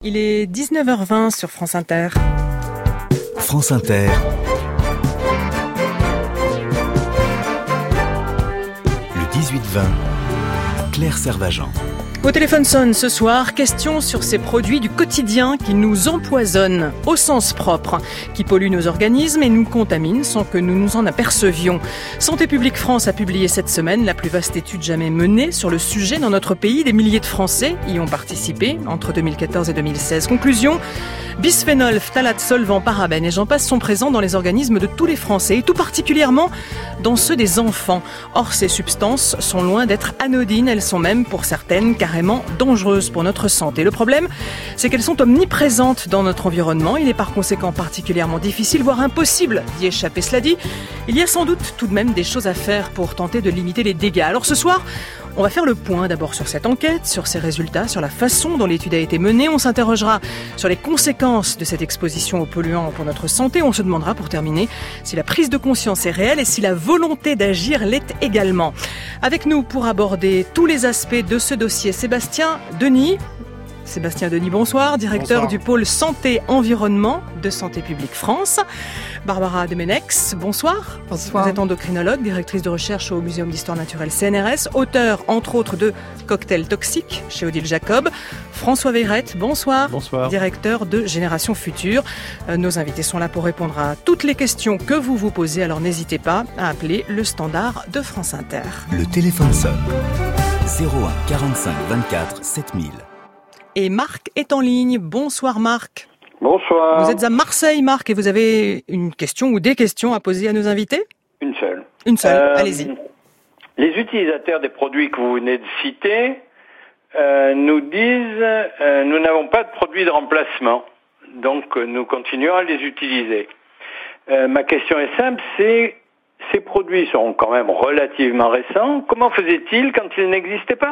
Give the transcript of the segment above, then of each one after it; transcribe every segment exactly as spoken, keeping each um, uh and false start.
Il est dix-neuf heures vingt sur France Inter. France Inter. Le dix-huit vingt. Claire Servagent. Au téléphone sonne ce soir, question sur ces produits du quotidien qui nous empoisonnent au sens propre, qui polluent nos organismes et nous contaminent sans que nous nous en apercevions. Santé publique France a publié cette semaine la plus vaste étude jamais menée sur le sujet dans notre pays. Des milliers de Français y ont participé entre deux mille quatorze et deux mille seize. Conclusion, bisphénol, phtalates, solvants, parabènes et j'en passe sont présents dans les organismes de tous les Français et tout particulièrement dans ceux des enfants. Or, ces substances sont loin d'être anodines, elles sont même pour certaines carrément dangereuses pour notre santé. Le problème, c'est qu'elles sont omniprésentes dans notre environnement. Il est par conséquent particulièrement difficile, voire impossible d'y échapper. Cela dit, il y a sans doute tout de même des choses à faire pour tenter de limiter les dégâts. Alors ce soir, on va faire le point d'abord sur cette enquête, sur ses résultats, sur la façon dont l'étude a été menée. On s'interrogera sur les conséquences de cette exposition aux polluants pour notre santé. On se demandera pour terminer si la prise de conscience est réelle et si la volonté d'agir l'est également. Avec nous pour aborder tous les aspects de ce dossier, Sébastien Denis. Sébastien Denis, bonsoir, directeur bonsoir. Du pôle santé-environnement de Santé publique France. Barbara Demenex, bonsoir. Bonsoir. Vous êtes endocrinologue, directrice de recherche au Muséum d'histoire naturelle C N R S, auteur entre autres de Cocktails toxiques chez Odile Jacob. François Veyrette, bonsoir. Bonsoir. Directeur de Génération Future. Euh, nos invités sont là pour répondre à toutes les questions que vous vous posez, alors n'hésitez pas à appeler le standard de France Inter. Le téléphone sonne. zéro un quarante-cinq vingt-quatre sept mille. Et Marc est en ligne. Bonsoir Marc. Bonsoir. Vous êtes à Marseille Marc et vous avez une question ou des questions à poser à nos invités ? Une seule. Une seule, euh, allez-y. Les utilisateurs des produits que vous venez de citer euh, nous disent euh, nous n'avons pas de produits de remplacement, donc euh, nous continuons à les utiliser. Euh, ma question est simple, c'est ces produits seront quand même relativement récents. Comment faisaient-ils quand ils n'existaient pas ?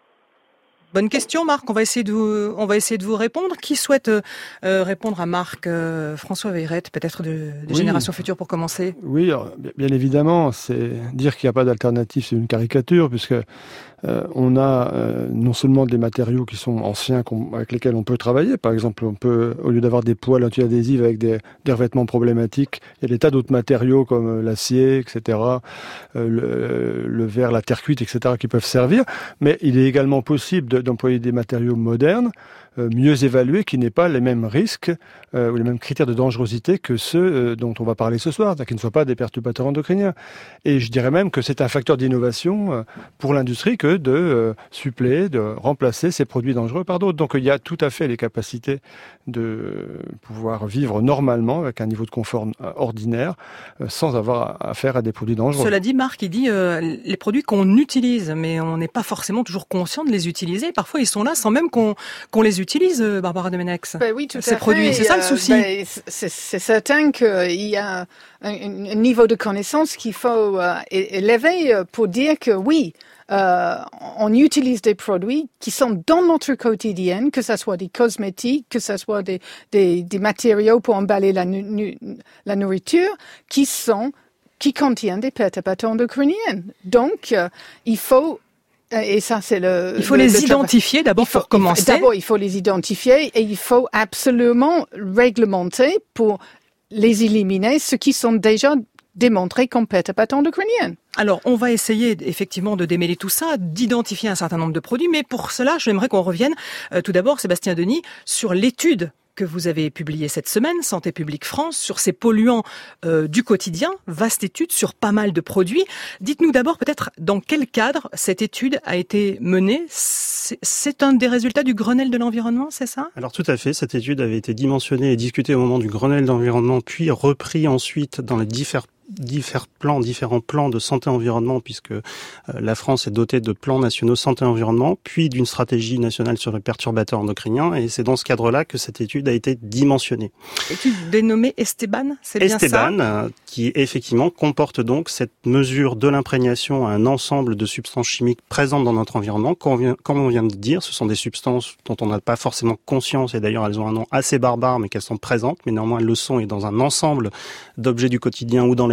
Bonne question, Marc. On va essayer de vous, on va essayer de vous répondre. Qui souhaite euh, répondre à Marc euh, François Veyrette, peut-être de, de oui. Génération Future pour commencer. Oui, alors, bien évidemment, c'est dire qu'il n'y a pas d'alternative, c'est une caricature, puisque euh, on a euh, non seulement des matériaux qui sont anciens avec lesquels on peut travailler. Par exemple, on peut, au lieu d'avoir des poêles anti-adhésives avec des, des revêtements problématiques, il y a des tas d'autres matériaux comme l'acier, et cetera, euh, le, le verre, la terre cuite, et cetera, qui peuvent servir. Mais il est également possible de d'employer des matériaux modernes, euh, mieux évalués, qui n'aient pas les mêmes risques euh, ou les mêmes critères de dangerosité que ceux euh, dont on va parler ce soir, qui ne soient pas des perturbateurs endocriniens. Et je dirais même que c'est un facteur d'innovation euh, pour l'industrie que de euh, suppléer, de remplacer ces produits dangereux par d'autres. Donc il y a tout à fait les capacités de pouvoir vivre normalement avec un niveau de confort ordinaire euh, sans avoir affaire à des produits dangereux. Cela dit, Marc, il dit euh, les produits qu'on utilise, mais on n'est pas forcément toujours conscient de les utiliser. Parfois, ils sont là sans même qu'on, qu'on les utilise, Barbara Demenex. Ben oui, tout Ces à produits, fait. c'est ça le souci. Ben, c'est, c'est certain qu'il y a un, un niveau de connaissance qu'il faut euh, élever pour dire que oui, euh, on utilise des produits qui sont dans notre quotidien, que ce soit des cosmétiques, que ce soit des, des, des matériaux pour emballer la, nu, la nourriture, qui sont qui contiennent des perturbateurs endocriniens. Donc, euh, il faut Et ça, c'est le. Il faut le, les le identifier d'abord faut, pour commencer. D'abord, il faut les identifier et il faut absolument réglementer pour les éliminer, ceux qui sont déjà démontrés comme perturbateurs endocriniens. Alors, on va essayer effectivement de démêler tout ça, d'identifier un certain nombre de produits, mais pour cela, j'aimerais qu'on revienne euh, tout d'abord, Sébastien Denis, sur l'étude que vous avez publiée cette semaine, Santé publique France, sur ces polluants euh, du quotidien, vaste étude sur pas mal de produits. Dites-nous d'abord peut-être dans quel cadre cette étude a été menée. C'est, c'est un des résultats du Grenelle de l'environnement, c'est ça ? Alors tout à fait, cette étude avait été dimensionnée et discutée au moment du Grenelle de l'environnement, puis repris ensuite dans les différents différents plans, différents plans de santé-environnement, puisque euh, la France est dotée de plans nationaux santé-environnement, puis d'une stratégie nationale sur les perturbateurs endocriniens, et c'est dans ce cadre-là que cette étude a été dimensionnée. Étude dénommée Esteban, c'est bien ça ? Esteban, euh, qui effectivement comporte donc cette mesure de l'imprégnation à un ensemble de substances chimiques présentes dans notre environnement. Comme on vient, comme on vient de dire, ce sont des substances dont on n'a pas forcément conscience, et d'ailleurs elles ont un nom assez barbare, mais qu'elles sont présentes, mais néanmoins elles le sont, et dans un ensemble d'objets du quotidien ou dans les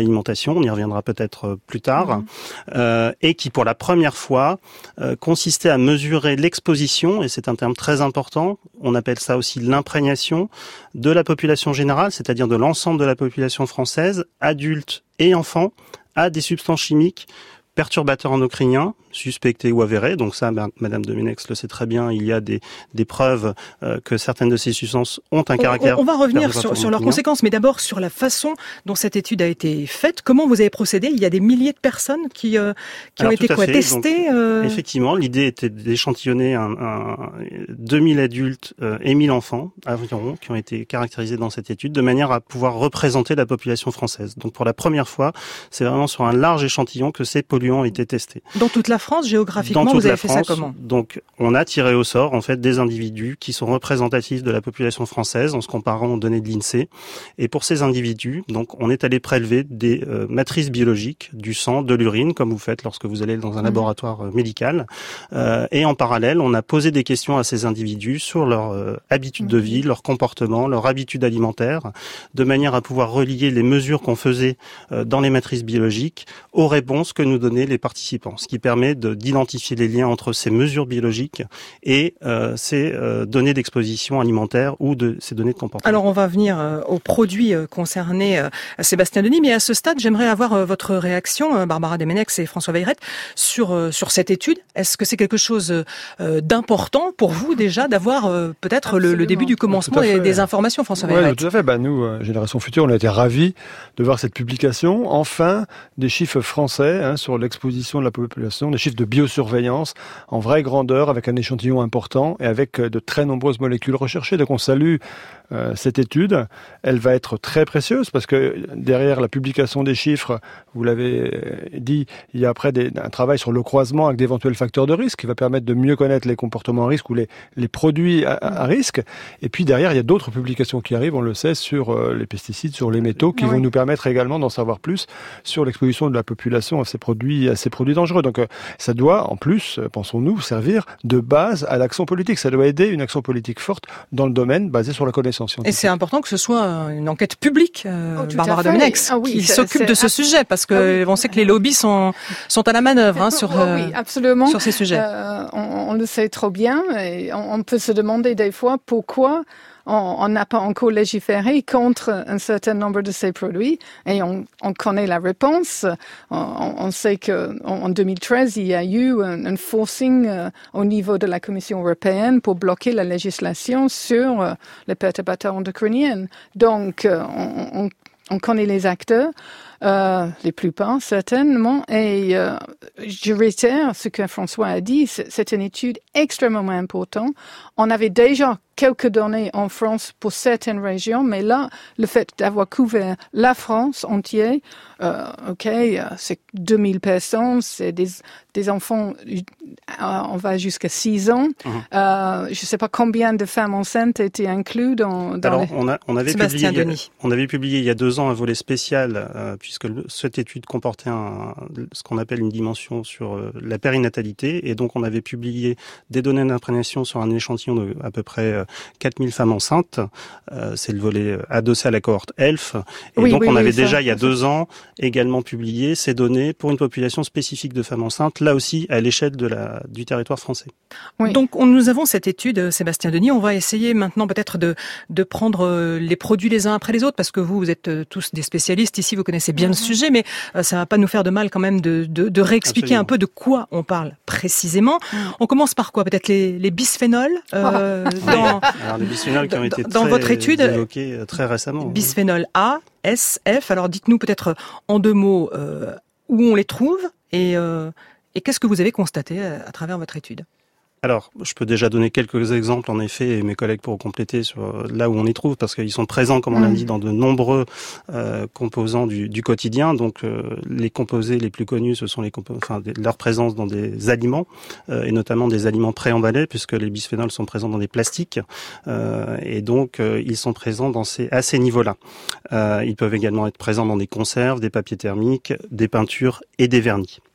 l'alimentation, on y reviendra peut-être plus tard, mmh. euh, et qui pour la première fois euh, consistait à mesurer l'exposition, et c'est un terme très important, on appelle ça aussi l'imprégnation de la population générale, c'est-à-dire de l'ensemble de la population française, adultes et enfants, à des substances chimiques perturbateurs endocriniens, suspectés ou avérés. Donc ça, ben, Madame Domenech le sait très bien, il y a des, des preuves euh, que certaines de ces substances ont un caractère... On, on va revenir sur, sur leurs conséquences, mais d'abord sur la façon dont cette étude a été faite. Comment vous avez procédé? Il y a des milliers de personnes qui, euh, qui Alors, ont été quoi, fait. testées Donc, euh... Effectivement, l'idée était d'échantillonner un, un, deux mille adultes euh, et mille enfants environ qui ont été caractérisés dans cette étude, de manière à pouvoir représenter la population française. Donc pour la première fois, c'est vraiment sur un large échantillon que ces polluants ont été testés. Dans toute la France, géographiquement, vous avez fait France, ça comment? Donc, on a tiré au sort, en fait, des individus qui sont représentatifs de la population française en se comparant aux données de l'INSEE. Et pour ces individus, donc, on est allé prélever des euh, matrices biologiques du sang, de l'urine, comme vous faites lorsque vous allez dans un mmh. laboratoire euh, médical. Euh, et en parallèle, on a posé des questions à ces individus sur leur euh, habitude mmh. de vie, leur comportement, leur habitude alimentaire, de manière à pouvoir relier les mesures qu'on faisait euh, dans les matrices biologiques aux réponses que nous donnaient les participants, ce qui permet de, d'identifier les liens entre ces mesures biologiques et euh, ces euh, données d'exposition alimentaire ou de ces données de comportement. Alors on va venir euh, aux produits euh, concernés euh, à Sébastien Denis, mais à ce stade, j'aimerais avoir euh, votre réaction, euh, Barbara Domenech et François Weyrette, sur euh, sur cette étude. Est-ce que c'est quelque chose euh, d'important pour vous déjà d'avoir euh, peut-être le, le début du commencement des, des informations, François Weyrette? Oui, tout à fait. Bah, nous, euh, Génération Future, on a été ravis de voir cette publication. Enfin, des chiffres français hein, sur l'exposition de la population, des chiffres de biosurveillance en vraie grandeur, avec un échantillon important et avec de très nombreuses molécules recherchées. Donc on salue euh, cette étude. Elle va être très précieuse parce que derrière la publication des chiffres, vous l'avez dit, il y a après des, un travail sur le croisement avec d'éventuels facteurs de risque qui va permettre de mieux connaître les comportements à risque ou les, les produits à, à risque. Et puis derrière, il y a d'autres publications qui arrivent, on le sait, sur euh, les pesticides, sur les métaux, qui oui. vont nous permettre également d'en savoir plus sur l'exposition de la population à ces produits, à ces produits dangereux. Donc euh, ça doit, en plus, pensons-nous, servir de base à l'action politique. Ça doit aider une action politique forte dans le domaine basé sur la connaissance scientifique. Et c'est important que ce soit une enquête publique, euh, oh, Barbara Domenech, ah, oui, qui c'est, s'occupe c'est, de ce ah, sujet, parce que ah, oui. on sait que les lobbies sont sont à la manœuvre hein, sur, oh, oui, absolument. sur ces sujets. Euh, on, on le sait trop bien, et on, on peut se demander des fois pourquoi on n'a pas encore légiféré contre un certain nombre de ces produits et on, on connaît la réponse. On, on sait que en deux mille treize, il y a eu un, un forcing euh, au niveau de la Commission européenne pour bloquer la législation sur euh, les perturbateurs endocriniens. Donc, euh, on, on, on connaît les acteurs. Euh, les plupart, certainement. Et euh, je réitère ce que François a dit, c'est, c'est une étude extrêmement importante. On avait déjà quelques données en France pour certaines régions, mais là, le fait d'avoir couvert la France entière, euh, ok, c'est deux mille personnes, c'est des, des enfants, on va jusqu'à six ans. Mmh. Euh, je ne sais pas combien de femmes enceintes étaient incluses dans, dans Alors, les... on, a, on, avait publié, il y a, on avait publié il y a deux ans un volet spécial, euh, puisque le, cette étude comportait un, ce qu'on appelle une dimension sur euh, la périnatalité, et donc on avait publié des données d'imprégnation sur un échantillon de à peu près euh, quatre mille femmes enceintes. Euh, c'est le volet adossé à la cohorte E L F. Et oui, donc oui, on avait oui, déjà, ça, il y a deux ans, également publié ces données pour une population spécifique de femmes enceintes, là aussi à l'échelle de la, du territoire français. Oui. Donc on, nous avons cette étude, Sébastien Denis. On va essayer maintenant peut-être de, de prendre les produits les uns après les autres, parce que vous, vous êtes tous des spécialistes ici, vous connaissez bien le sujet, mais euh, ça va pas nous faire de mal quand même de, de, de réexpliquer Absolument. un peu de quoi on parle précisément. Mmh. On commence par quoi? Peut-être les, les bisphénols euh, ah. dans, Alors les bisphénols qui ont été dans très votre étude, évoqués très récemment. Bisphénol A, S, F. Alors dites-nous peut-être en deux mots euh, où on les trouve et, euh, et qu'est-ce que vous avez constaté à, à travers votre étude? Alors, je peux déjà donner quelques exemples, en effet, et mes collègues pourront compléter sur là où on les trouve, parce qu'ils sont présents, comme on l'a dit, dans de nombreux euh, composants du, du quotidien. Donc, euh, les composés les plus connus, ce sont les compo- enfin, des, leur présence dans des aliments, euh, et notamment des aliments préemballés, puisque les bisphénols sont présents dans des plastiques, euh, et donc euh, ils sont présents dans ces, à ces niveaux-là. Euh, ils peuvent également être présents dans des conserves, des papiers thermiques, des peintures et des vernis.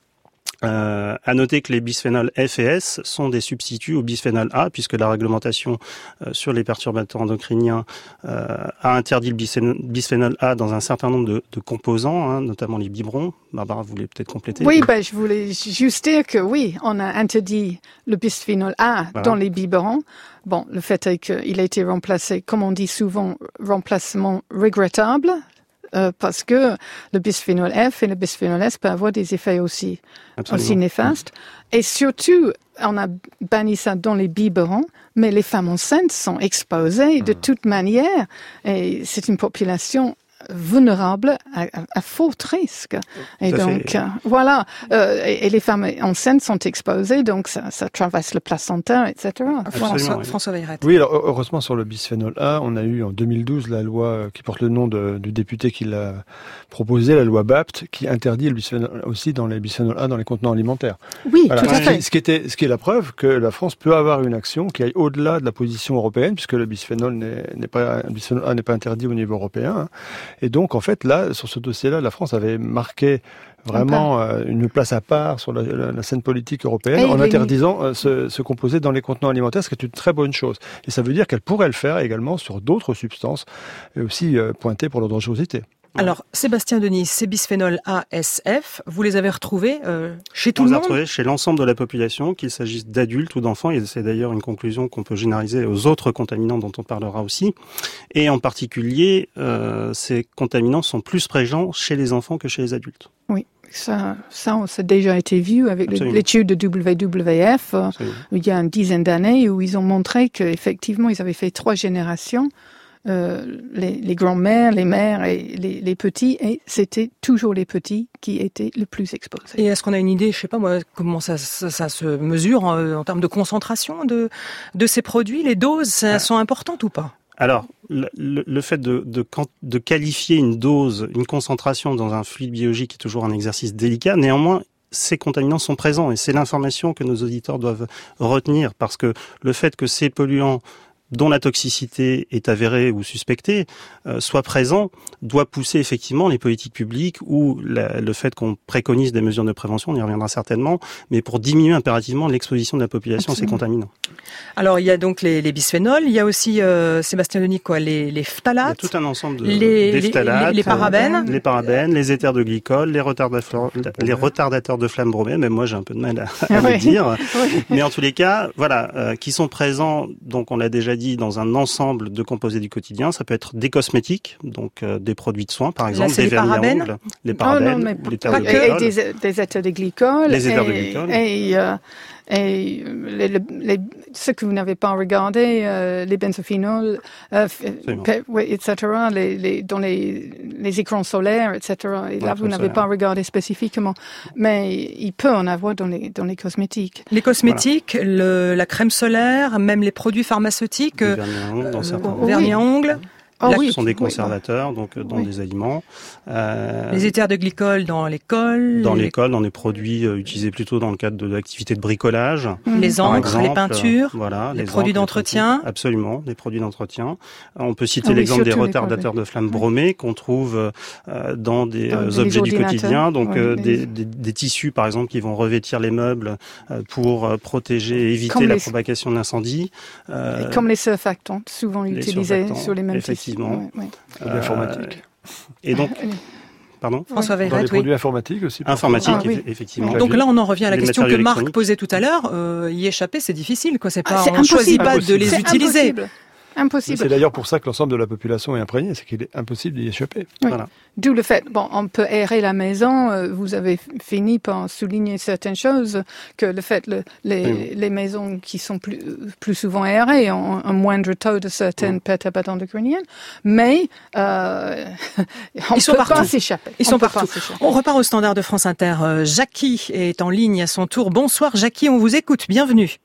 Euh, à noter que les bisphénols F et S sont des substituts au bisphénol A, puisque la réglementation euh, sur les perturbateurs endocriniens euh, a interdit le bisphénol, bisphénol A dans un certain nombre de, de composants, hein, notamment les biberons. Barbara, vous voulez peut-être compléter? Oui, ben, je voulais juste dire que oui, on a interdit le bisphénol A voilà. dans les biberons. Bon, le fait est qu'il a été remplacé, comme on dit souvent, remplacement regrettable. Euh, parce que le bisphénol F et le bisphénol S peuvent avoir des effets aussi, aussi néfastes. Et surtout, on a banni ça dans les biberons, mais les femmes enceintes sont exposées de toute manière. Et c'est une population vulnérable à, à, à fort risque. Et ça donc, fait... euh, voilà. Euh, et, et les femmes enceintes sont exposées, donc ça, ça traverse le placenta, et cetera. François, oui. François Weyrette. Oui, alors, heureusement, sur le bisphénol A, on a eu en deux mille douze la loi qui porte le nom de, du député qui l'a proposé, la loi B A P T, qui interdit le bisphénol aussi dans les bisphénol A dans les contenants alimentaires. Oui, voilà. tout à fait. Ce qui, était, ce qui est la preuve que la France peut avoir une action qui aille au-delà de la position européenne, puisque le bisphénol n'est, n'est pas, le bisphénol A n'est pas interdit au niveau européen. Hein. Et donc, en fait, là, sur ce dossier-là, la France avait marqué vraiment euh, une place à part sur la, la, la scène politique européenne et en interdisant euh, ce, ce composé dans les contenants alimentaires, ce qui est une très bonne chose. Et ça veut dire qu'elle pourrait le faire également sur d'autres substances et aussi euh, pointées pour leur dangerosité. Alors, Sébastien Denis, ces bisphénols A, S, F, vous les avez retrouvés euh, chez tout On le les a monde retrouvés chez l'ensemble de la population, qu'il s'agisse d'adultes ou d'enfants, et c'est d'ailleurs une conclusion qu'on peut généraliser aux autres contaminants dont on parlera aussi. Et en particulier, euh, ces contaminants sont plus présents chez les enfants que chez les adultes. Oui. Ça, ça, ça a déjà été vu avec Absolument. l'étude de W W F euh, il y a une dizaine d'années où ils ont montré qu'effectivement, ils avaient fait trois générations. Euh, les, les grands-mères, les mères et les, les petits, et c'était toujours les petits qui étaient le plus exposés. Et est-ce qu'on a une idée, je sais pas moi, comment ça, ça, ça se mesure en, en termes de concentration de, de ces produits? Les doses, elles sont importantes ou pas? Alors, le, le, le fait de, de, de qualifier une dose, une concentration dans un fluide biologique est toujours un exercice délicat. Néanmoins, ces contaminants sont présents et c'est l'information que nos auditeurs doivent retenir, parce que le fait que ces polluants dont la toxicité est avérée ou suspectée, euh, soit présent, doit pousser effectivement les politiques publiques ou la, le fait qu'on préconise des mesures de prévention, on y reviendra certainement, mais pour diminuer impérativement l'exposition de la population Absolument. à ces contaminants. Alors, il y a donc les, les bisphénols, il y a aussi, euh, Sébastien Denis, quoi, les, les phtalates. Il y a tout un ensemble de les, des phtalates, les, les parabènes. Les parabènes, les éthers de glycol, les retardateurs, les retardateurs de flamme bromée, même moi j'ai un peu de mal à, à oui. le dire. Oui. Mais en tous les cas, voilà, euh, qui sont présents, donc on l'a déjà dit, dans un ensemble de composés du quotidien. Ça peut être des cosmétiques, donc euh, des produits de soins, par exemple, Là, des vernis à ongles, les parabènes, oh non, les pas de et des, des éthers de glycol. Les éthers et, de glycol. Et, euh, et les, les, ce que vous n'avez pas regardé, euh, les benzophénols, euh, oui, et cetera, les, les, dans les, les écrans solaires, et cetera. Et là, ouais, vous n'avez pas regardé spécifiquement. Mais il peut en avoir dans les, dans les cosmétiques. Les cosmétiques, voilà. le, la crème solaire, même les produits pharmaceutiques, les vernis à ongles, dans euh, certains. vernis à ongles. Oh, Là, oui. Ce sont des conservateurs, oui. donc dans oui. des aliments. Euh, les éthers de glycol dans l'école. Dans l'école, dans des produits euh, utilisés plutôt dans le cadre de l'activité de bricolage. Mmh. Les encres, exemple, les peintures, voilà, les, les produits encres, d'entretien. Les absolument, des produits d'entretien. On peut citer ah, l'exemple oui, des retardateurs de flamme bromée oui. qu'on trouve euh, dans des dans euh, objets du quotidien, donc oui, euh, des, des, des tissus par exemple qui vont revêtir les meubles euh, pour euh, protéger et éviter comme la les... propagation d'incendie. Euh, comme les surfactants, souvent les utilisés sur les mêmes effectivement. tissus. Oui, oui. Euh, informatique. Et donc, pardon François Weyrette, dans les oui. produits informatiques aussi. Informatique, ah, oui. effectivement. Donc là, on en revient à la les question que Marc posait tout à l'heure. Euh, y échapper, c'est difficile, quoi. C'est pas, ah, c'est on ne choisit pas impossible. de les c'est utiliser. Impossible. Impossible. C'est d'ailleurs pour ça que l'ensemble de la population est imprégnée, c'est qu'il est impossible d'y échapper. Oui. Voilà. D'où le fait, bon, on peut aérer la maison, euh, vous avez fini par souligner certaines choses, que le fait, le, les, oui. les maisons qui sont plus, plus souvent aérées ont un moindre taux de certaines oui. perturbateurs endocriniennes, mais euh, on Ils sont peut partout. pas s'échapper. Ils on sont partout. On repart au standard de France Inter. Euh, Jackie est en ligne à son tour. Bonsoir Jackie, on vous écoute, bienvenue.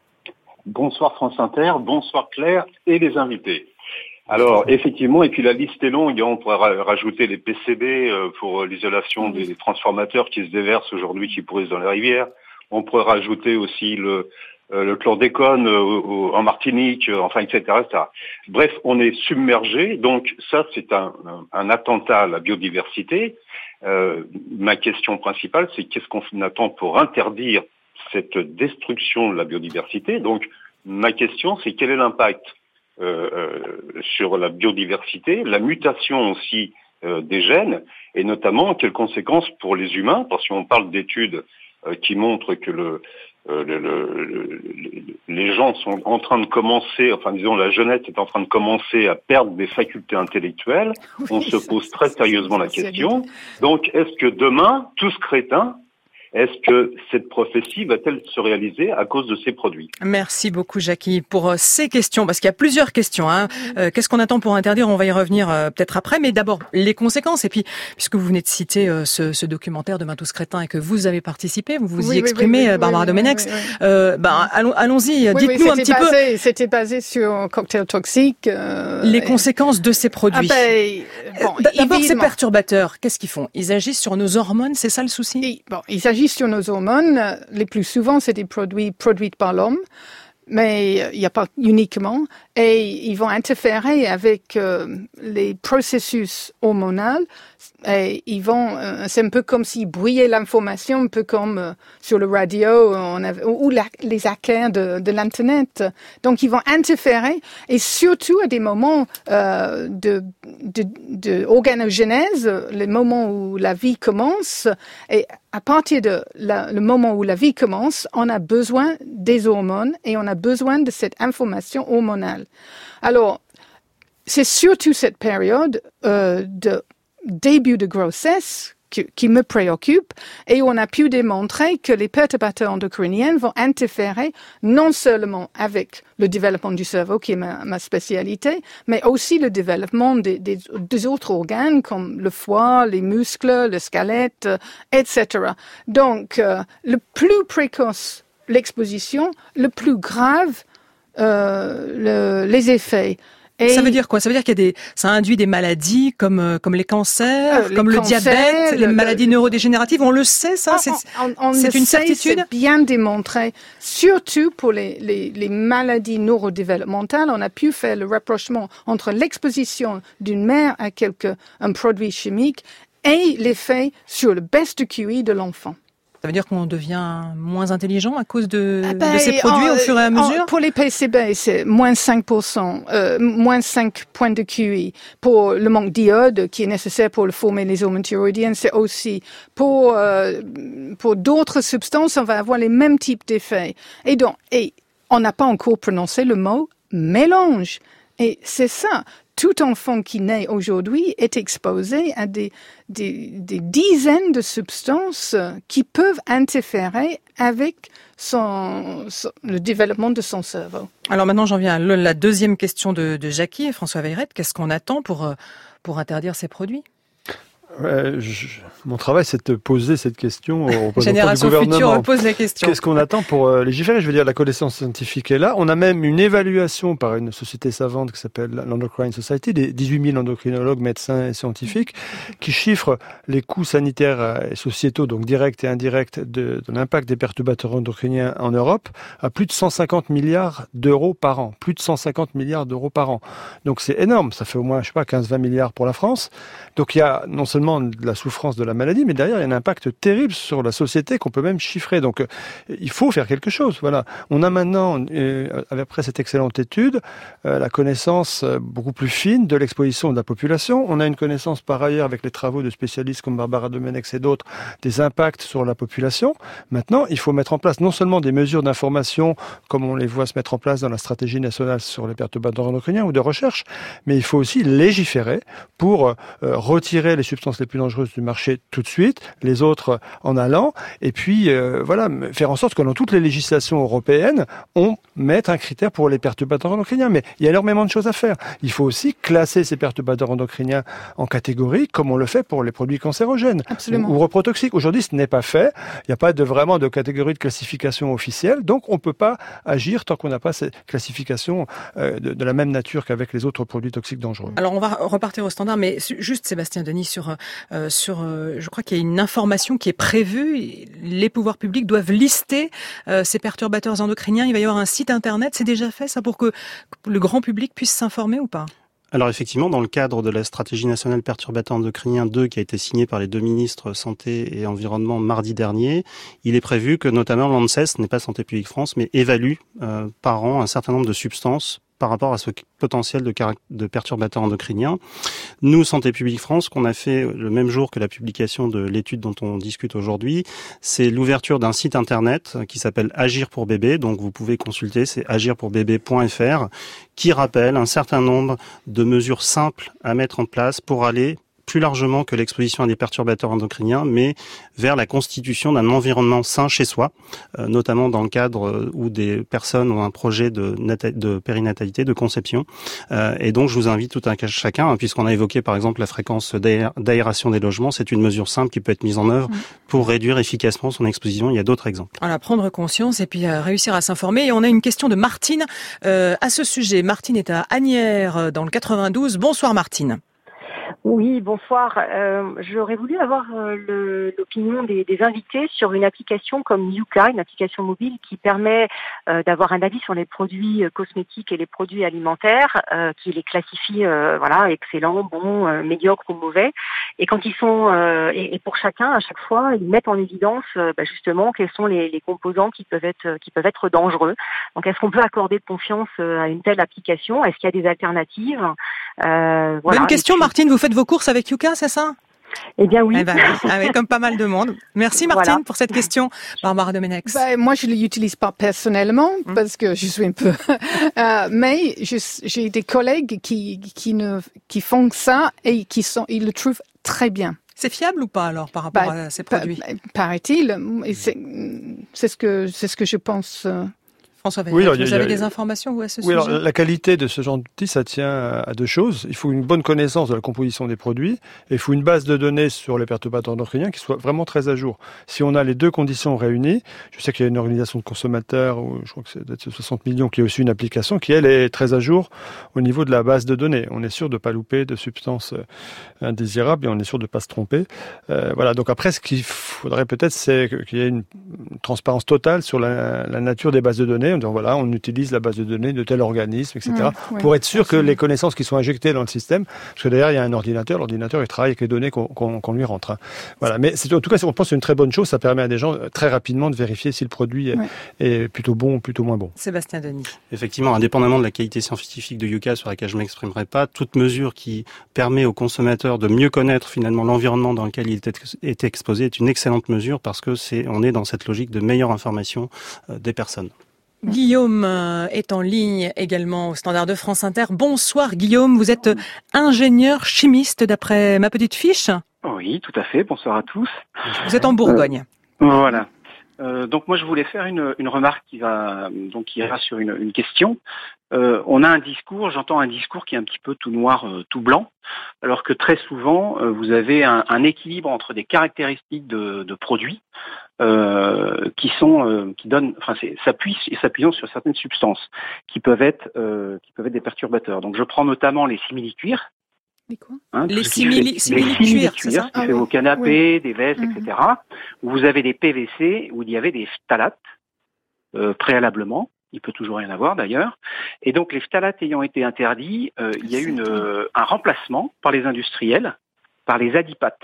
Bonsoir France Inter, bonsoir Claire et les invités. Alors effectivement, et puis la liste est longue, on pourrait rajouter les P C B pour l'isolation des transformateurs qui se déversent aujourd'hui, qui pourrissent dans les rivières. On pourrait rajouter aussi le, euh, le chlordécone euh, en Martinique, euh, enfin, et cetera, et cetera. Bref, on est submergé. Donc ça, c'est un, un attentat à la biodiversité. Euh, ma question principale, c'est qu'est-ce qu'on attend pour interdire cette destruction de la biodiversité? Donc, ma question, c'est quel est l'impact euh, euh, sur la biodiversité, la mutation aussi euh, des gènes, et notamment quelles conséquences pour les humains, parce qu'on parle d'études euh, qui montrent que le, euh, le, le, le, les gens sont en train de commencer, enfin disons la jeunesse est en train de commencer à perdre des facultés intellectuelles. Oui, on se pose très sérieusement la question. Donc, est-ce que demain, tous crétins, est-ce que cette prophétie va-t-elle se réaliser à cause de ces produits? Merci beaucoup, Jackie, pour ces questions, parce qu'il y a plusieurs questions. Hein. Euh, qu'est-ce qu'on attend pour interdire? On va y revenir euh, peut-être après, mais d'abord, les conséquences. Et puis, puisque vous venez de citer euh, ce, ce documentaire Demain tous crétins et que vous avez participé, vous vous oui, y exprimez, oui, oui, Barbara oui, Domenex. Oui, oui, oui. Euh, ben, allons, allons-y, oui, dites-nous oui, un petit basé, peu. C'était basé sur un cocktail toxique. Euh, les et... conséquences de ces produits. Ah ben, bon, d'abord, ces perturbateurs, qu'est-ce qu'ils font? Ils agissent sur nos hormones, c'est ça le souci? Et, bon, ils agissent sur nos hormones. Les plus souvent, c'est des produits produits par l'homme, mais il n'y a pas uniquement. Et ils vont interférer avec euh, les processus hormonaux. Et ils vont, euh, c'est un peu comme s'ils brouillaient l'information, un peu comme euh, sur le radio on avait, ou la, les hackers de, de l'internet. Donc ils vont interférer, et surtout à des moments euh, de, de, de organogenèse, les moments où la vie commence. Et à partir de la, le moment où la vie commence, on a besoin des hormones et on a besoin de cette information hormonale. Alors, c'est surtout cette période euh, de début de grossesse qui, qui me préoccupe, et on a pu démontrer que les perturbateurs endocriniens vont interférer non seulement avec le développement du cerveau, qui est ma, ma spécialité, mais aussi le développement des, des, des autres organes comme le foie, les muscles, le squelette, et cetera. Donc, euh, le plus précoce l'exposition, le plus grave euh, le, les effets. Et ça veut dire quoi? Ça veut dire qu'il y a des, ça induit des maladies comme euh, comme les cancers, euh, comme les le cancers, diabète, le, les maladies le... neurodégénératives. On le sait, ça. C'est, on, on, on c'est une sait, certitude. C'est bien démontré. Surtout pour les, les les maladies neurodéveloppementales, on a pu faire le rapprochement entre l'exposition d'une mère à quelque un produit chimique et l'effet sur le best Q I de l'enfant. Ça veut dire qu'on devient moins intelligent à cause de, ah ben, de ces produits en, au fur et à mesure? En, pour les P C B, c'est moins cinq pour cent, euh, moins cinq points de Q I. Pour le manque d'iode qui est nécessaire pour former les hormones thyroïdiennes, c'est aussi. Pour, euh, pour d'autres substances, on va avoir les mêmes types d'effets. Et donc, et on n'a pas encore prononcé le mot mélange. Et c'est ça. Tout enfant qui naît aujourd'hui est exposé à des, des, des dizaines de substances qui peuvent interférer avec son, son, le développement de son cerveau. Alors maintenant, j'en viens à la deuxième question de, de Jackie et François Veyrette. Qu'est-ce qu'on attend pour, pour interdire ces produits? Ouais, je, mon travail, c'est de poser cette question aux représentants Génération du gouvernement. Future pose la question. Qu'est-ce qu'on attend pour euh, légiférer? Je veux dire, la connaissance scientifique est là. On a même une évaluation par une société savante qui s'appelle l'Endocrine Society, des dix-huit mille endocrinologues, médecins et scientifiques, qui chiffrent les coûts sanitaires et sociétaux, donc directs et indirects, de, de l'impact des perturbateurs endocriniens en Europe à plus de cent cinquante milliards d'euros par an. Plus de cent cinquante milliards d'euros par an. Donc c'est énorme. Ça fait au moins, je sais pas, quinze à vingt milliards pour la France. Donc il y a non seulement de la souffrance de la maladie, mais derrière, il y a un impact terrible sur la société qu'on peut même chiffrer. Donc, euh, il faut faire quelque chose. Voilà. On a maintenant, euh, après cette excellente étude, euh, la connaissance euh, beaucoup plus fine de l'exposition de la population. On a une connaissance, par ailleurs, avec les travaux de spécialistes comme Barbara Domenex et d'autres, des impacts sur la population. Maintenant, il faut mettre en place non seulement des mesures d'information, comme on les voit se mettre en place dans la stratégie nationale sur les perturbateurs endocriniens ou de recherche, mais il faut aussi légiférer pour euh, retirer les substances les plus dangereuses du marché tout de suite, les autres en allant, et puis euh, voilà, faire en sorte que dans toutes les législations européennes, on mette un critère pour les perturbateurs endocriniens. Mais il y a énormément de choses à faire. Il faut aussi classer ces perturbateurs endocriniens en catégories, comme on le fait pour les produits cancérogènes Absolument. ou, ou reprotoxiques. Aujourd'hui, ce n'est pas fait. Il n'y a pas de, vraiment de catégorie de classification officielle, donc on ne peut pas agir tant qu'on n'a pas ces classifications euh, de, de la même nature qu'avec les autres produits toxiques dangereux. Alors on va repartir au standard, mais juste Sébastien Denis sur euh, sur, euh, je crois qu'il y a une information qui est prévue. Les pouvoirs publics doivent lister euh, ces perturbateurs endocriniens. Il va y avoir un site internet. C'est déjà fait ça pour que le grand public puisse s'informer ou pas ? Alors effectivement, dans le cadre de la stratégie nationale perturbateur endocrinien deux qui a été signée par les deux ministres Santé et Environnement mardi dernier, il est prévu que notamment l'ANSES, n'est pas Santé publique France, mais évalue euh, par an un certain nombre de substances par rapport à ce potentiel de, caract- de perturbateurs endocriniens. Nous, Santé publique France, ce qu'on a fait le même jour que la publication de l'étude dont on discute aujourd'hui, c'est l'ouverture d'un site internet qui s'appelle Agir pour bébé. Donc vous pouvez consulter, c'est agir pour bébé point f r, qui rappelle un certain nombre de mesures simples à mettre en place pour aller plus largement que l'exposition à des perturbateurs endocriniens, mais vers la constitution d'un environnement sain chez soi, euh, notamment dans le cadre où des personnes ont un projet de, nata- de périnatalité, de conception. Euh, et donc, je vous invite tout un chacun, hein, puisqu'on a évoqué par exemple la fréquence d'aé- d'aération des logements, c'est une mesure simple qui peut être mise en œuvre pour réduire efficacement son exposition. Il y a d'autres exemples. Voilà, prendre conscience et puis euh, réussir à s'informer. Et on a une question de Martine euh, à ce sujet. Martine est à Asnières, dans le quatre-vingt-douze. Bonsoir Martine. Oui, bonsoir. Euh, j'aurais voulu avoir euh, le, l'opinion des, des invités sur une application comme Yuka, une application mobile qui permet euh, d'avoir un avis sur les produits euh, cosmétiques et les produits alimentaires, euh, qui les classifie, euh, voilà, excellents, bons, euh, médiocres ou mauvais. Et quand ils sont, euh, et, et pour chacun, à chaque fois, ils mettent en évidence euh, bah, justement quels sont les, les composants qui peuvent être, qui peuvent être dangereux. Donc, est-ce qu'on peut accorder de confiance euh, à une telle application ? Est-ce qu'il y a des alternatives ? euh, voilà. Bonne question, puis, Martine. Vous faites vos courses avec Yuka, c'est ça ? Eh bien oui. Eh ben, oui. Ah oui, comme pas mal de monde. Merci Martine Voilà. pour cette question. Barbara Domenex. Ben, moi, je ne l'utilise pas personnellement Hum. parce que je suis un peu... euh, mais je, j'ai des collègues qui, qui, ne, qui font ça et qui sont, ils le trouvent très bien. C'est fiable ou pas alors par rapport Ben, à ces produits ? pa- paraît-il. Et c'est, c'est, ce que, c'est ce que je pense... euh, François Vénère, Oui, alors, vous il y a- avez il y a- des informations vous, à ce Oui, sujet ? alors la qualité de ce genre d'outil, ça tient à deux choses. Il faut une bonne connaissance de la composition des produits et il faut une base de données sur les perturbateurs endocriniens qui soit vraiment très à jour. Si on a les deux conditions réunies, je sais qu'il y a une organisation de consommateurs, je crois que c'est peut-être soixante millions, qui a aussi une application qui, elle, est très à jour au niveau de la base de données. On est sûr de ne pas louper de substances indésirables et on est sûr de ne pas se tromper. Euh, voilà. Donc après, ce qu'il faudrait peut-être, c'est qu'il y ait une transparence totale sur la, la nature des bases de données. En disant, voilà, on utilise la base de données de tel organisme, et cetera, Mmh, oui, pour être sûr absolument. que les connaissances qui sont injectées dans le système, parce que derrière, il y a un ordinateur, l'ordinateur, il travaille avec les données qu'on, qu'on, qu'on lui rentre. Hein. Voilà. Mais c'est, en tout cas, on pense que c'est une très bonne chose, ça permet à des gens très rapidement de vérifier si le produit est, Ouais. est plutôt bon ou plutôt moins bon. Sébastien Denis. Effectivement, indépendamment de la qualité scientifique de Yuka sur laquelle je ne m'exprimerai pas, toute mesure qui permet aux consommateurs de mieux connaître finalement l'environnement dans lequel il est, ex- est exposé est une excellente mesure parce que c'est, on est dans cette logique de meilleure information euh, des personnes. Guillaume euh, est en ligne également au Standard de France Inter. Bonsoir Guillaume, vous êtes ingénieur chimiste d'après ma petite fiche. Oui, tout à fait. Bonsoir à tous. Vous êtes en Bourgogne. Euh, voilà. Euh, donc moi je voulais faire une, une remarque qui va donc qui ira sur une, une question. Euh, on a un discours, j'entends un discours qui est un petit peu tout noir, euh, tout blanc, alors que très souvent euh, vous avez un, un équilibre entre des caractéristiques de, de produits euh, qui sont euh, qui donnent, enfin c'est s'appuie et s'appuyant sur certaines substances qui peuvent être euh, qui peuvent être des perturbateurs. Donc je prends notamment les simili-cuirs. Les quoi Hein, Les tout ce qui simili- fait- simili-cuirs, les c'est ça qui Ah fait oui, vos canapés, des vestes, Mhm. et cetera. Où vous avez des P V C, où il y avait des phtalates euh, préalablement. Il peut toujours rien avoir d'ailleurs. Et donc les phtalates ayant été interdits, euh, il y a eu une, euh, un remplacement par les industriels par les adipates.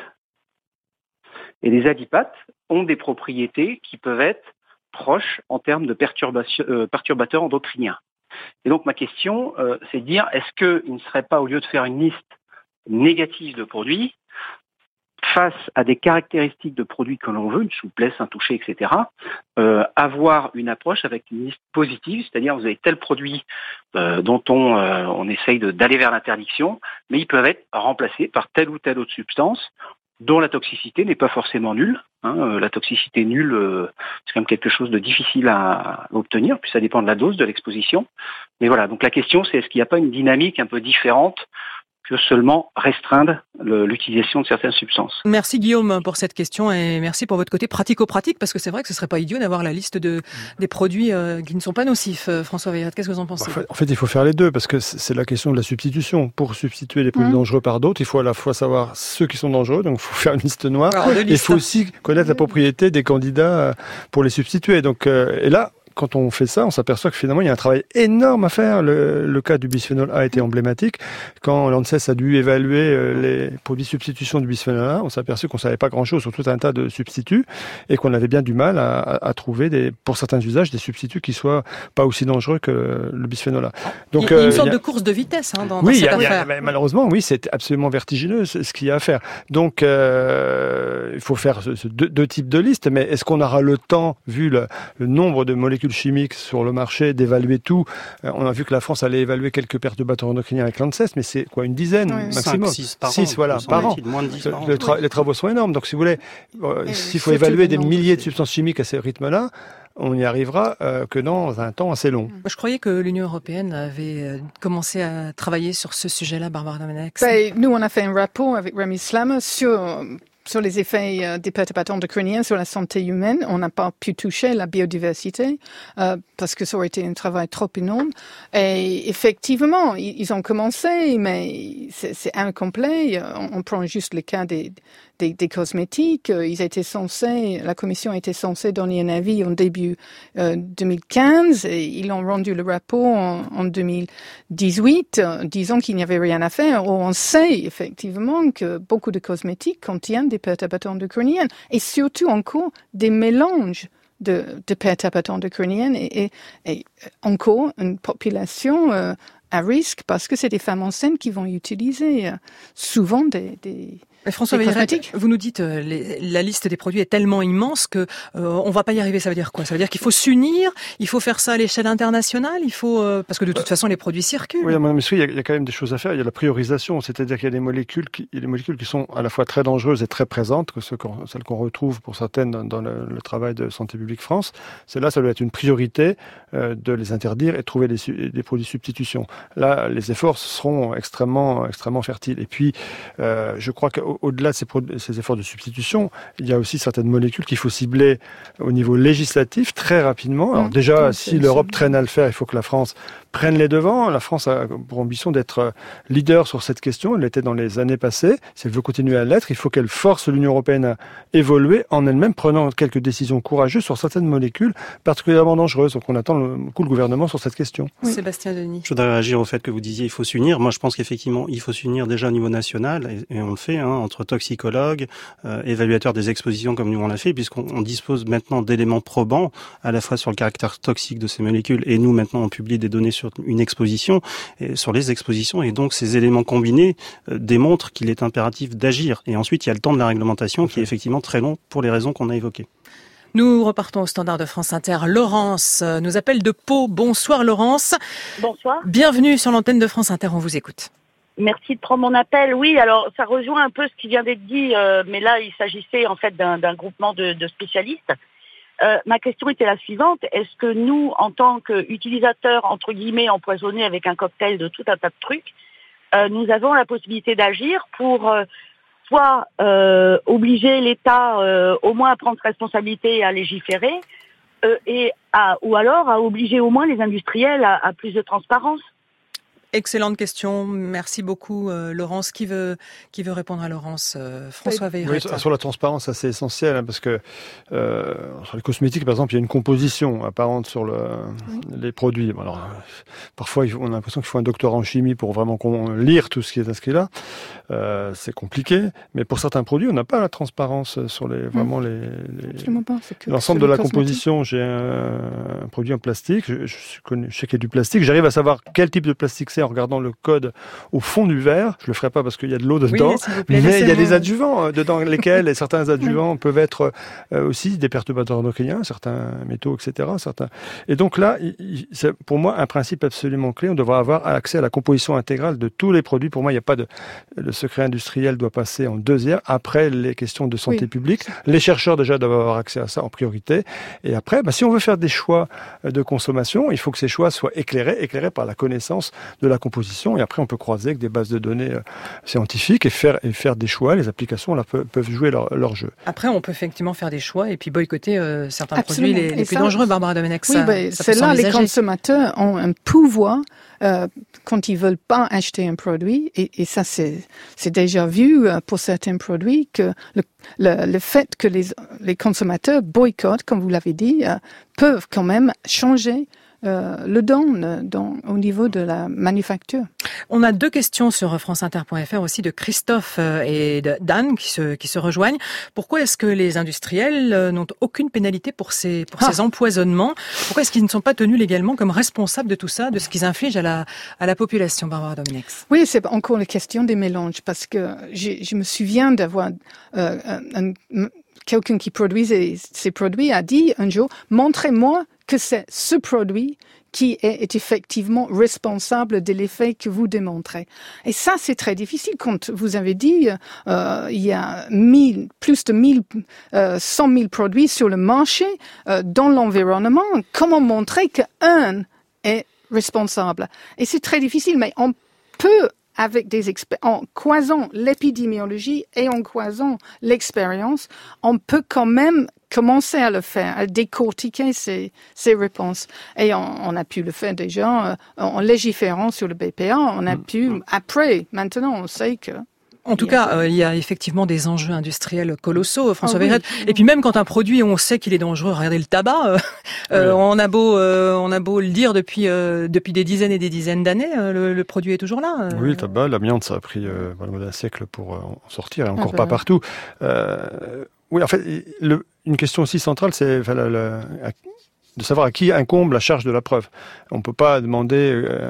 Et les adipates ont des propriétés qui peuvent être proches en termes de perturbation, euh, perturbateurs endocriniens. Et donc ma question, euh, c'est de dire, est-ce qu'il ne serait pas, au lieu de faire une liste négative de produits, face à des caractéristiques de produits que l'on veut, une souplesse, un toucher, et cetera, euh, avoir une approche avec une liste positive, c'est-à-dire vous avez tel produit euh, dont on, euh, on essaye de, d'aller vers l'interdiction, mais ils peuvent être remplacés par telle ou telle autre substance dont la toxicité n'est pas forcément nulle. Hein, euh, la toxicité nulle, euh, c'est quand même quelque chose de difficile à, à obtenir, puis ça dépend de la dose, de l'exposition. Mais voilà, donc la question c'est est-ce qu'il n'y a pas une dynamique un peu différente que seulement restreindre le, l'utilisation de certaines substances. Merci Guillaume pour cette question et merci pour votre côté pratico-pratique, parce que c'est vrai que ce serait pas idiot d'avoir la liste de des produits euh, qui ne sont pas nocifs. Euh, François Weyrette, qu'est-ce que vous en pensez ? En fait, en fait, il faut faire les deux, parce que c'est la question de la substitution. Pour substituer les produits mmh. dangereux par d'autres, il faut à la fois savoir ceux qui sont dangereux, donc il faut faire une liste noire. Alors, il faut aussi connaître la propriété des candidats pour les substituer. Donc, euh, et là, quand on fait ça, on s'aperçoit que finalement, il y a un travail énorme à faire. Le, le cas du bisphénol A a été emblématique. Quand l'ANSES a dû évaluer euh, les produits substitution du bisphénol A, on s'est aperçu qu'on savait pas grand-chose sur tout un tas de substituts et qu'on avait bien du mal à, à, à trouver, des, pour certains usages, des substituts qui soient pas aussi dangereux que le bisphénol A. Donc, il y a une euh, sorte y a... de course de vitesse hein, dans, oui, dans cette y a, affaire. Y a, malheureusement, oui, c'est absolument vertigineux ce qu'il y a à faire. Donc, euh, il faut faire ce, ce deux, deux types de listes, mais est-ce qu'on aura le temps, vu le, le nombre de molécules chimiques sur le marché, d'évaluer tout? euh, On a vu que la France allait évaluer quelques perturbateurs endocriniens avec l'ANSES, mais c'est quoi, une dizaine oui, maximum? six par six, an, voilà, par an. Moins de dix par an. Le tra- oui. Les travaux sont énormes, donc si vous voulez, euh, s'il faut évaluer des milliers de substances chimiques à ce rythme-là, on n'y arrivera euh, que dans un temps assez long. Je croyais que l'Union européenne avait commencé à travailler sur ce sujet-là, Barbara Domenech. Ben, nous, on a fait un rapport avec Rémi Slammer sur... sur les effets euh, des perturbateurs endocriniens sur la santé humaine. On n'a pas pu toucher la biodiversité euh, parce que ça aurait été un travail trop énorme. Et effectivement, ils, ils ont commencé, mais c'est, c'est incomplet. On, on prend juste le cas des, des, des cosmétiques. Ils étaient censés, la commission était censée donner un avis en début euh, deux mille quinze et ils ont rendu le rapport en, en deux mille dix-huit, euh, disant qu'il n'y avait rien à faire. Or, on sait effectivement que beaucoup de cosmétiques contiennent des perturbateurs endocriniens et surtout encore des mélanges de, de perturbateurs endocriniens et, et, et encore une population euh, à risque parce que c'est des femmes enceintes qui vont utiliser euh, souvent des, des Mais François Weyrette, vous nous dites euh, les, la liste des produits est tellement immense que euh, on va pas y arriver. Ça veut dire quoi? Ça veut dire qu'il faut s'unir, il faut faire ça à l'échelle internationale, il faut euh, parce que de toute façon les produits circulent. Oui, madame Messry, il y, a, il y a quand même des choses à faire. Il y a la priorisation, c'est-à-dire qu'il y a des molécules qui, il y a des molécules qui sont à la fois très dangereuses et très présentes, que ce qu'on, celles qu'on retrouve pour certaines dans, dans le, le travail de Santé publique France. Celles-là, ça doit être une priorité euh, de les interdire et de trouver des, des produits substitution. Là, les efforts seront extrêmement, extrêmement fertiles. Et puis, euh, je crois que au-delà de ces, ces efforts de substitution, il y a aussi certaines molécules qu'il faut cibler au niveau législatif très rapidement. Alors déjà, mmh, si l'Europe traîne à le faire, il faut que la France prenne les devants. La France a pour ambition d'être leader sur cette question. Elle l'était dans les années passées. Si elle veut continuer à l'être, il faut qu'elle force l'Union européenne à évoluer en elle-même, prenant quelques décisions courageuses sur certaines molécules particulièrement dangereuses. Donc on attend le coup le gouvernement sur cette question. Oui. Sébastien Denis. Je voudrais réagir au fait que vous disiez il faut s'unir. Moi, je pense qu'effectivement, il faut s'unir déjà au niveau national, et, et on le fait, hein, entre toxicologues, euh, évaluateurs des expositions comme nous on l'a fait, puisqu'on on dispose maintenant d'éléments probants, à la fois sur le caractère toxique de ces molécules, et nous maintenant on publie des données sur une exposition, et sur les expositions, et donc ces éléments combinés euh, démontrent qu'il est impératif d'agir. Et ensuite, il y a le temps de la réglementation qui est effectivement très long pour les raisons qu'on a évoquées. Nous repartons au standard de France Inter. Laurence nous appelle de Pau. Bonsoir Laurence. Bonsoir. Bienvenue sur l'antenne de France Inter, on vous écoute. Merci de prendre mon appel. Oui, alors ça rejoint un peu ce qui vient d'être dit, euh, mais là il s'agissait en fait d'un, d'un groupement de, de spécialistes. Euh, ma question était la suivante. Est-ce que nous, en tant qu'utilisateurs, entre guillemets, empoisonnés avec un cocktail de tout un tas de trucs, euh, nous avons la possibilité d'agir pour euh, soit euh, obliger l'État euh, au moins à prendre responsabilité et à légiférer, euh, et à, ou alors à obliger au moins les industriels à, à plus de transparence? Excellente question, merci beaucoup euh, Laurence. Qui veut qui veut répondre à Laurence? euh, François Weyrette. Oui, sur la transparence, c'est essentiel, hein, parce que euh, sur les cosmétiques, par exemple, il y a une composition apparente sur le, oui. les produits. Bon, alors, parfois, on a l'impression qu'il faut un doctorat en chimie pour vraiment lire tout ce qui est inscrit là. Euh, c'est compliqué, mais pour certains produits, on n'a pas la transparence sur les vraiment les, les... Absolument pas. C'est que l'ensemble de la composition. J'ai un, un produit en plastique, je, je, connais, je sais qu'il y a du plastique, j'arrive à savoir quel type de plastique c'est en regardant le code au fond du verre. Je le ferai pas parce qu'il y a de l'eau dedans, oui, plaît, mais il y a des adjuvants dedans lesquels et certains adjuvants oui. peuvent être euh, aussi des perturbateurs endocriniens, certains métaux, et cetera. Certains. Et donc là, il, c'est pour moi un principe absolument clé. On devra avoir accès à la composition intégrale de tous les produits. Pour moi, il n'y a pas de le secret industriel doit passer en deuxième, après les questions de santé oui. publique. Les chercheurs déjà doivent avoir accès à ça en priorité. Et après, bah, si on veut faire des choix de consommation, il faut que ces choix soient éclairés, éclairés par la connaissance de la composition. Et après, on peut croiser avec des bases de données euh, scientifiques et faire, et faire des choix. Les applications là, peuvent, peuvent jouer leur, leur jeu. Après, on peut effectivement faire des choix et puis boycotter euh, certains Absolument. produits les, les plus ça, dangereux, Barbara Domenech. Oui, ça, ben, ça c'est peut là les s'envisager. consommateurs ont un pouvoir euh, quand ils veulent pas acheter un produit, et, et ça c'est c'est déjà vu euh, pour certains produits, que le, le, le fait que les, les consommateurs boycottent, comme vous l'avez dit, euh, peuvent quand même changer euh, le don dans, au niveau de la manufacture. On a deux questions sur franceinter point f r aussi de Christophe et de d'Anne qui se, qui se rejoignent. Pourquoi est-ce que les industriels n'ont aucune pénalité pour ces, pour ah. ces empoisonnements? Pourquoi est-ce qu'ils ne sont pas tenus légalement comme responsables de tout ça, de ce qu'ils infligent à la, à la population, Barbara Domenech? Oui, c'est encore la question des mélanges, parce que je, je me souviens d'avoir euh, un, un, quelqu'un qui produisait ces produits a dit un jour, montrez-moi que c'est ce produit qui est effectivement responsable de l'effet que vous démontrez. Et ça, c'est très difficile. Quand vous avez dit, euh, il y a mille, plus de mille, euh, cent mille produits sur le marché, euh, dans l'environnement, comment montrer qu'un est responsable? Et c'est très difficile, mais on peut, avec des experts, en croisant l'épidémiologie et en croisant l'expérience, on peut quand même commencer à le faire, à décortiquer ces, ces réponses. Et on, on a pu le faire déjà euh, en légiférant sur le B P A. On a pu, après, maintenant, on sait que... En tout cas, euh, il y a effectivement des enjeux industriels colossaux, François oh, oui. Verrette. Et puis même quand un produit, on sait qu'il est dangereux, regardez le tabac, euh, euh, oui. on a beau, euh, on a beau le dire depuis euh, depuis des dizaines et des dizaines d'années, euh, le, le produit est toujours là. Euh. Oui, le tabac, l'amiante, ça a pris euh, un siècle pour euh, en sortir, et encore ah, pas ben. partout. Euh, oui, en fait, le, une question aussi centrale, c'est enfin, la, la, de savoir à qui incombe la charge de la preuve. On ne peut pas demander euh,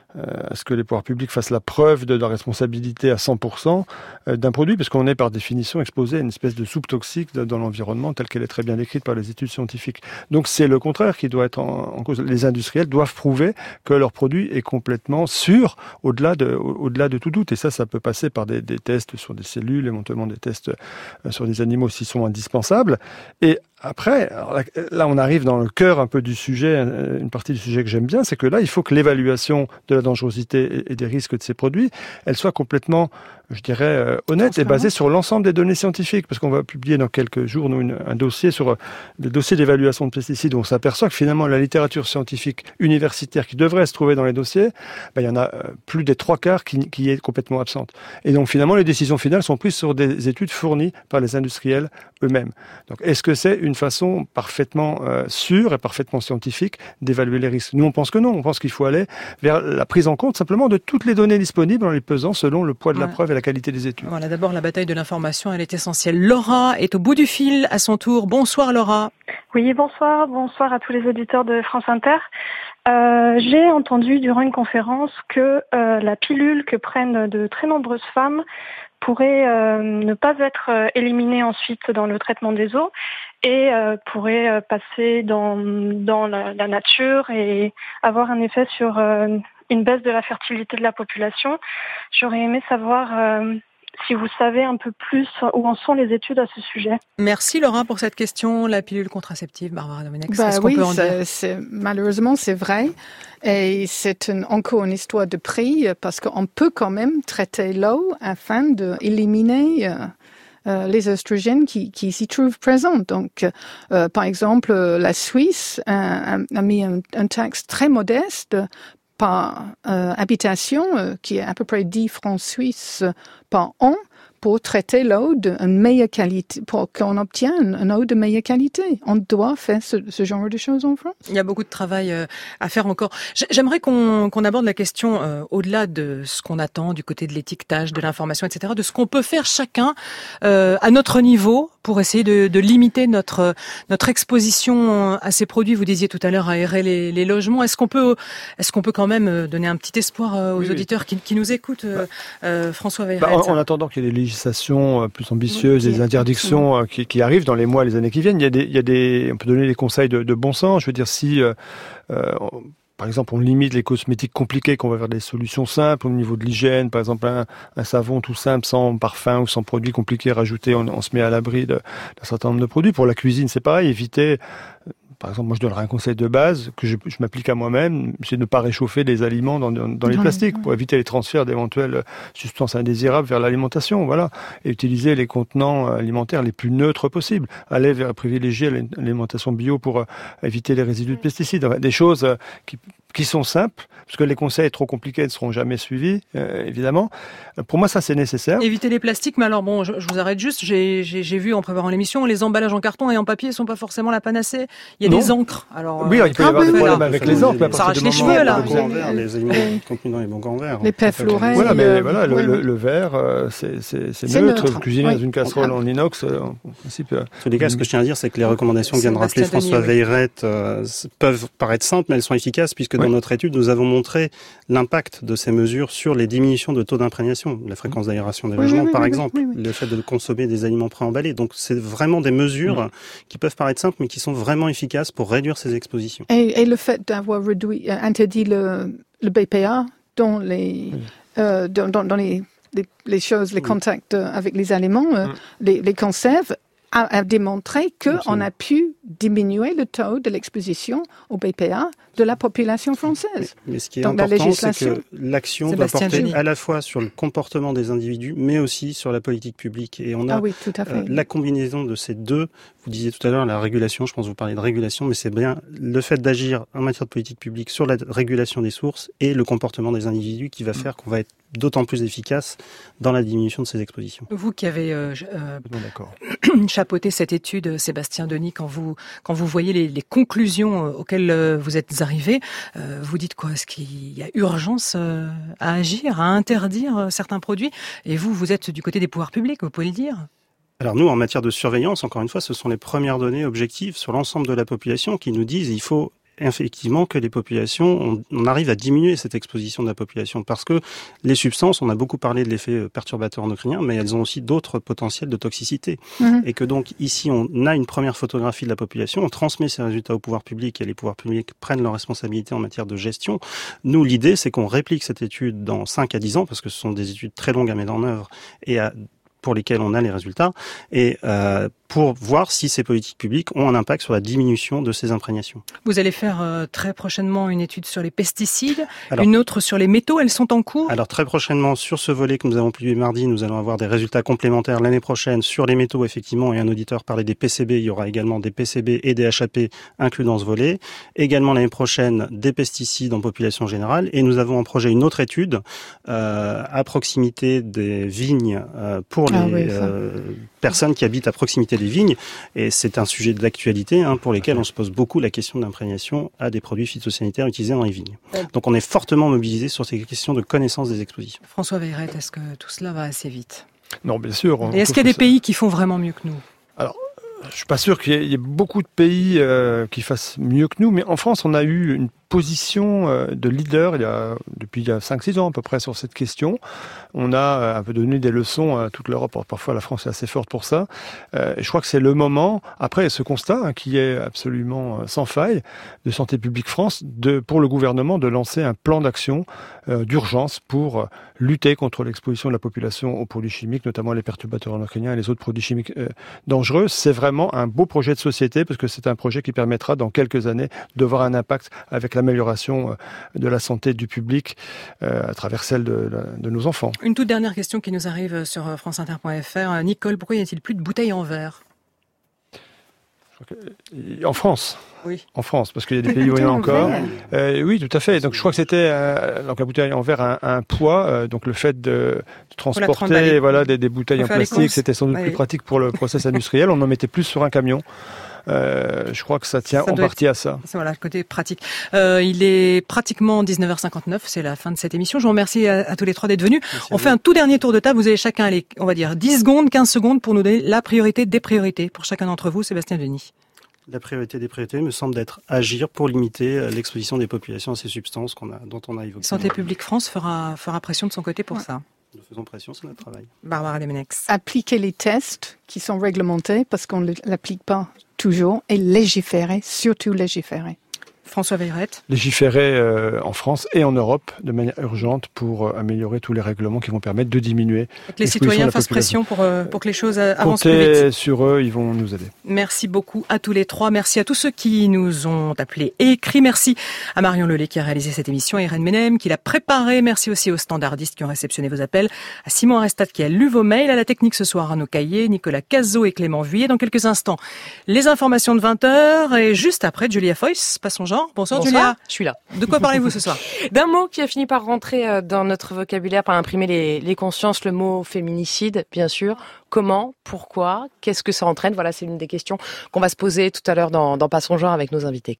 à ce que les pouvoirs publics fassent la preuve de la responsabilité à cent pour cent d'un produit, parce qu'on est par définition exposé à une espèce de soupe toxique dans l'environnement telle qu'elle est très bien décrite par les études scientifiques. Donc c'est le contraire qui doit être en, en cause. Les industriels doivent prouver que leur produit est complètement sûr au-delà de, au-delà de tout doute. Et ça, ça peut passer par des, des tests sur des cellules, éventuellement des tests sur des animaux s'ils sont indispensables. Et après, alors là, là, on arrive dans le cœur un peu du sujet, une partie du sujet que j'aime bien, c'est que là, il faut que l'évaluation de la dangerosité et des risques de ces produits, elle soit complètement, je dirais, euh, honnête et basée sur l'ensemble des données scientifiques, parce qu'on va publier dans quelques jours nous, une, un dossier sur euh, des dossiers d'évaluation de pesticides où on s'aperçoit que finalement la littérature scientifique universitaire qui devrait se trouver dans les dossiers, ben, il y en a euh, plus des trois quarts qui, qui est complètement absente. Et donc finalement, les décisions finales sont prises sur des études fournies par les industriels eux-mêmes. Donc est-ce que c'est une façon parfaitement euh, sûre et parfaitement scientifique d'évaluer les risques? Nous, on pense que non. On pense qu'il faut aller vers la prise en compte simplement de toutes les données disponibles en les pesant selon le poids de la ouais. preuve et la qualité des études. Voilà, d'abord la bataille de l'information, elle est essentielle. Laura est au bout du fil à son tour. Bonsoir Laura. Oui, bonsoir. Bonsoir à tous les auditeurs de France Inter. Euh, j'ai entendu durant une conférence que euh, la pilule que prennent de très nombreuses femmes pourrait euh, ne pas être euh, éliminée ensuite dans le traitement des eaux et euh, pourrait euh, passer dans, dans la, la nature et avoir un effet sur euh, une baisse de la fertilité de la population. J'aurais aimé savoir euh, si vous savez un peu plus où en sont les études à ce sujet. Merci Laura pour cette question. La pilule contraceptive, Barbara Domenech, bah, qu'est-ce qu'on oui, peut en c'est, dire? c'est, malheureusement, c'est vrai. Et c'est une, encore une histoire de prix, parce qu'on peut quand même traiter l'eau afin d'éliminer euh, euh, les oestrogènes qui, qui s'y trouvent présents. Donc, euh, par exemple, la Suisse a, a mis un, un taxe très modeste par euh, habitation, euh, qui est à peu près dix francs suisses par an, pour traiter l'eau d'une meilleure qualité, pour qu'on obtienne une eau de meilleure qualité. On doit faire ce, ce genre de choses en France. Il y a beaucoup de travail euh, à faire encore. J'aimerais qu'on, qu'on aborde la question euh, au-delà de ce qu'on attend du côté de l'étiquetage, de l'information, et cetera, de ce qu'on peut faire chacun euh, à notre niveau pour essayer de, de limiter notre notre exposition à ces produits. Vous disiez tout à l'heure aérer les, les logements. Est-ce qu'on peut est-ce qu'on peut quand même donner un petit espoir aux oui, auditeurs oui. Qui, qui nous écoutent, bah, euh, François Verrette? Bah, en, en attendant qu'il y ait des législations plus ambitieuses, oui, des interdictions euh, qui, qui arrivent dans les mois, les années qui viennent, il y a des, il y a des, on peut donner des conseils de, de bon sens. Je veux dire, si euh, euh, par exemple, on limite les cosmétiques compliqués, qu'on va vers des solutions simples au niveau de l'hygiène. Par exemple, un, un savon tout simple, sans parfum ou sans produits compliqués rajoutés, on, on se met à l'abri de, d'un certain nombre de produits. Pour la cuisine, c'est pareil, éviter... Par exemple, moi, je donnerais un conseil de base que je, je m'applique à moi-même, c'est de ne pas réchauffer les aliments dans, dans, dans les dans plastiques les... pour éviter les transferts d'éventuelles substances indésirables vers l'alimentation, voilà. Et utiliser les contenants alimentaires les plus neutres possibles. Aller vers privilégier l'alimentation bio pour euh, éviter les résidus de pesticides. Enfin, des choses euh, qui, qui sont simples, parce que les conseils trop compliqués ne seront jamais suivis, euh, évidemment. Pour moi, ça, c'est nécessaire. Éviter les plastiques, mais alors bon, je, je vous arrête juste. J'ai, j'ai, j'ai vu en préparant l'émission, les emballages en carton et en papier ne sont pas forcément la panacée. Il y a non. des encres. Alors, oui, il peut y avoir des problèmes avec les encres. Ça arrache les cheveux, là. Les aliments contenus dans les bonbons en verre. Les perfluorés. Voilà, mais voilà, le, le, le verre, euh, c'est, c'est, c'est, c'est neutre. neutre. Cuisiner oui. dans une casserole en inox, euh, en principe. En tous les cas, ce que je tiens à dire, c'est que les recommandations que vient de rappeler François Veyrette euh, peuvent paraître simples, mais elles sont efficaces, puisque dans notre étude, nous avons montré l'impact de ces mesures sur les diminutions de taux d'imprégnation, la fréquence d'aération des logements, oui, oui, par oui, exemple, oui, oui. le fait de consommer des aliments préemballés. Donc, c'est vraiment des mesures oui. qui peuvent paraître simples, mais qui sont vraiment efficaces pour réduire ces expositions. Et, et le fait d'avoir réduit, euh, interdit le, le B P A dans les, oui. euh, dans, dans, dans les, les, les choses, les oui. contacts avec les aliments, euh, oui. les, les conserves, a, a démontré qu'on a pu diminuer le taux de l'exposition au B P A de la population française. Mais, mais ce qui est Donc, important, c'est que l'action doit porter à la fois sur le comportement des individus, mais aussi sur la politique publique. Et on a ah oui, tout à fait. euh, la combinaison de ces deux. Vous disiez tout à l'heure la régulation, je pense que vous parlez de régulation, mais c'est bien le fait d'agir en matière de politique publique sur la régulation des sources et le comportement des individus qui va faire qu'on va être d'autant plus efficace dans la diminution de ces expositions. Vous qui avez euh, euh, chapeauté cette étude, Sébastien Denis, quand vous quand vous voyez les, les conclusions auxquelles vous êtes arrivé, euh, vous dites quoi? Est-ce qu'il y a urgence euh, à agir, à interdire euh, certains produits? Et vous, vous êtes du côté des pouvoirs publics, vous pouvez le dire? Alors nous, en matière de surveillance, encore une fois, ce sont les premières données objectives sur l'ensemble de la population qui nous disent il faut effectivement que les populations, on, on arrive à diminuer cette exposition de la population parce que les substances, on a beaucoup parlé de l'effet perturbateur endocrinien, mais elles ont aussi d'autres potentiels de toxicité. Mmh. Et que donc ici, on a une première photographie de la population, on transmet ces résultats aux pouvoirs publics et les pouvoirs publics prennent leurs responsabilités en matière de gestion. Nous, l'idée, c'est qu'on réplique cette étude dans cinq à dix ans parce que ce sont des études très longues à mettre en œuvre et à pour lesquels on a les résultats, et euh, pour voir si ces politiques publiques ont un impact sur la diminution de ces imprégnations. Vous allez faire euh, très prochainement une étude sur les pesticides, alors, une autre sur les métaux, elles sont en cours? Alors très prochainement, sur ce volet que nous avons publié mardi, nous allons avoir des résultats complémentaires l'année prochaine sur les métaux, effectivement, et un auditeur parlait des P C B, il y aura également des P C B et des H A P inclus dans ce volet. Également l'année prochaine, des pesticides en population générale, et nous avons en projet une autre étude euh, à proximité des vignes euh, pour les ah oui, euh, personnes qui habitent à proximité des vignes, et c'est un sujet d'actualité hein, pour lesquels on se pose beaucoup la question d'imprégnation à des produits phytosanitaires utilisés dans les vignes. Donc on est fortement mobilisé sur ces questions de connaissance des expositions. François Veyrette, est-ce que tout cela va assez vite? Non, bien sûr. Et est-ce qu'il y a des pays qui font vraiment mieux que nous? Alors, je suis pas sûr qu'il y ait, il y ait beaucoup de pays euh, qui fassent mieux que nous, mais en France, on a eu une position de leader il y a, depuis il y a cinq six ans à peu près sur cette question. On a un peu donné des leçons à toute l'Europe. Parfois, la France est assez forte pour ça. Euh, et je crois que c'est le moment, après ce constat hein, qui est absolument sans faille de Santé publique France, de, pour le gouvernement de lancer un plan d'action euh, d'urgence pour lutter contre l'exposition de la population aux produits chimiques, notamment les perturbateurs endocriniens et les autres produits chimiques euh, dangereux. C'est vraiment un beau projet de société parce que c'est un projet qui permettra dans quelques années de voir un impact avec la l'amélioration de la santé du public euh, à travers celle de, de nos enfants. Une toute dernière question qui nous arrive sur franceinter point f r. Nicole, pourquoi n'y a-t-il plus de bouteilles en verre? En France. Oui. En France, parce qu'il y a des pays où il y en a encore. Euh, oui, tout à fait. Donc je crois que c'était euh, donc la bouteille en verre a un, un poids. Euh, donc le fait de, de transporter voilà des, des bouteilles en plastique, c'était sans doute oui. plus pratique pour le process industriel. On en mettait plus sur un camion. Euh, je crois que ça tient ça en partie être, à ça. C'est voilà le côté pratique. Euh, il est pratiquement dix-neuf heures cinquante-neuf, c'est la fin de cette émission. Je vous remercie à, à tous les trois d'être venus. Merci on fait un tout dernier tour de table. Vous avez chacun, les, on va dire, dix secondes, quinze secondes pour nous donner la priorité des priorités pour chacun d'entre vous. Sébastien Denis. La priorité des priorités me semble d'être agir pour limiter l'exposition des populations à ces substances qu'on a, dont on a évoqué. Santé publique France fera, fera pression de son côté pour ouais. ça. Nous faisons pression, c'est notre travail. Barbara Lemenex. Appliquer les tests qui sont réglementés parce qu'on ne l'applique pas toujours et légiférer, surtout légiférer. François Veillerette. Légiférer euh, en France et en Europe de manière urgente pour euh, améliorer tous les règlements qui vont permettre de diminuer. Que les citoyens fassent pression pour, euh, pour que les choses avancent plus vite. Comptez sur eux, ils vont nous aider. Merci beaucoup à tous les trois. Merci à tous ceux qui nous ont appelés et écrits. Merci à Marion Lelay qui a réalisé cette émission, à Irène Menem qui l'a préparée. Merci aussi aux standardistes qui ont réceptionné vos appels, à Simon Arestat qui a lu vos mails, à la technique ce soir, à nos cahiers, Nicolas Cazot et Clément Vuillet. Dans quelques instants, les informations de vingt heures et juste après, Julia Foyce, pas son genre. Bonsoir, Bonsoir, Julia. Je suis là. De quoi parlez-vous ce soir? D'un mot qui a fini par rentrer dans notre vocabulaire, par imprimer les, les consciences, le mot féminicide, bien sûr. Comment? Pourquoi? Qu'est-ce que ça entraîne? Voilà, c'est l'une des questions qu'on va se poser tout à l'heure dans, dans Pas son genre avec nos invités.